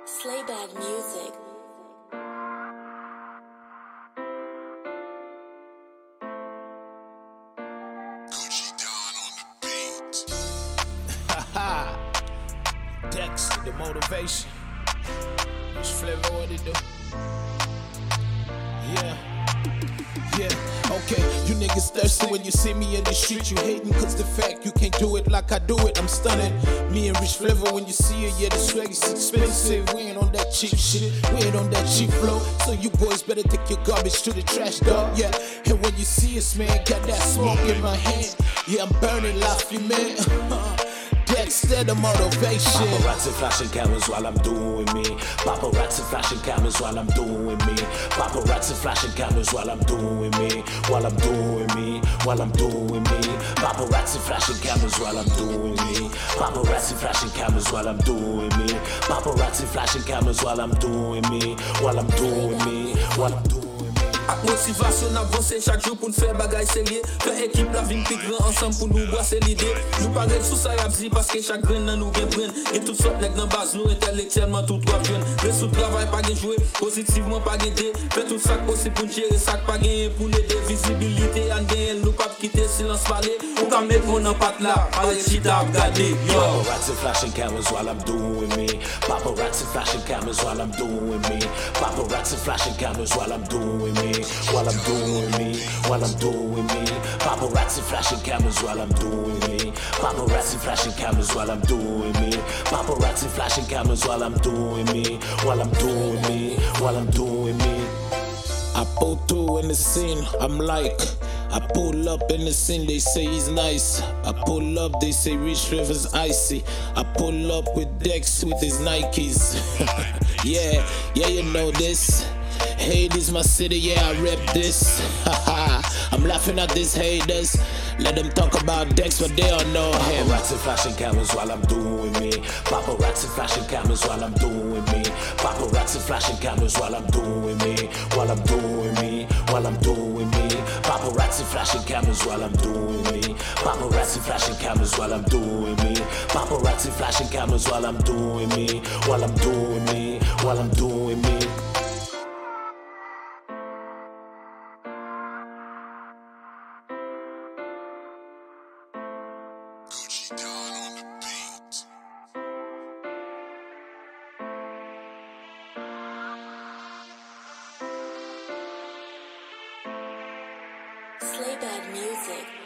Slaybag Music. Gucci Don on the beat. Dex, the motivation. Which flavor what it do? Yeah, okay. You niggas thirsty when you see me in the street. You hating cause the fact you can't do it like I do it. I'm stunning. Me and Rich Flavor when you see it, yeah, the swag is expensive. We ain't on that cheap shit. We ain't on that cheap flow. So you boys better take your garbage to the trash, dog. Yeah, and when you see us, man, got that smoke in my hand. Yeah, I'm burning life, you man. Dex, the motivation. Paparazzi flashing cameras while I'm doing me. Paparazzi flashing cameras while I'm doing me. Paparazzi flashing cameras while I'm doing me. While I'm doing me. While I'm doing me. Paparazzi flashing cameras while I'm doing me. Paparazzi flashing cameras while I'm doing me. Paparazzi flashing cameras while I'm doing me. While I'm doing me. While I'm doing me. Ak motivasyon avanse chak jou pou n'fè bagay serye. Fè ekip la vin pi gran ansam pou nou boase l'ide. Nou parel sou sa yap zi paske chak gren nan nou gen pren. Et tout sot nek nan baz nou intelektuellement tout wap jwen. Le sou travay pa gen jwe, pozitivement pa gen de. Fè tout sak posib pou n'jere sak pa gen pou n'ede. Visibilité an gen nou pap kite silence pale. Ou ka met mon an pat la, arrête chita ap gade. Paparazzi flashing cameras while I'm doing me. Paparazzi flashing cameras while I'm doing me. Paparazzi flashing cameras while I'm doing me. While I'm doing me, while I'm doing me. Paparazzi flashing cameras while I'm doing me. Paparazzi flashing cameras while I'm doing me. Paparazzi flashing cameras while I'm doing me. While I'm doing me, while I'm doing me. I pull through in the scene, I'm like, I pull up in the scene, they say he's nice. I pull up, they say Rich River's icy. I pull up with Dex with his Nikes. yeah, you know this. Hey, this my city, yeah, I rep this. I'm laughing at these haters. Let them talk about Dex, but they don't know him. Paparazzi flashing cameras while I'm doing me. Paparazzi flashing cameras while I'm doing me. Paparazzi flashing cameras while I'm doing me. While I'm doing me. While I'm doing me. Paparazzi flashing cameras while I'm doing me. Paparazzi flashing cameras while I'm doing me. Paparazzi flashing cameras while I'm doing me. While I'm doing me. While I'm doing me. Gucci Don on the beat. Slaybag Music.